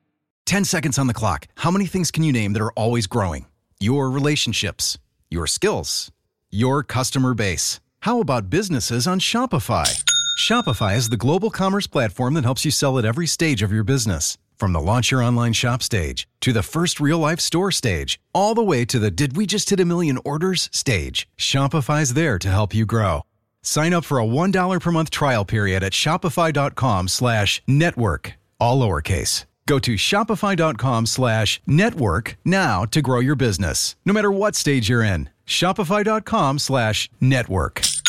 G: 10 seconds on the clock. How many things can you name that are always growing? Your relationships, your skills, your customer base. How about businesses on Shopify? Shopify is the global commerce platform that helps you sell at every stage of your business. From the launch your online shop stage to the first real-life store stage, all the way to the did we just hit a million orders stage. Shopify's there to help you grow. Sign up for a $1 per month trial period at shopify.com/network, all lowercase. Go to shopify.com/network now to grow your business, no matter what stage you're in. Shopify.com/network.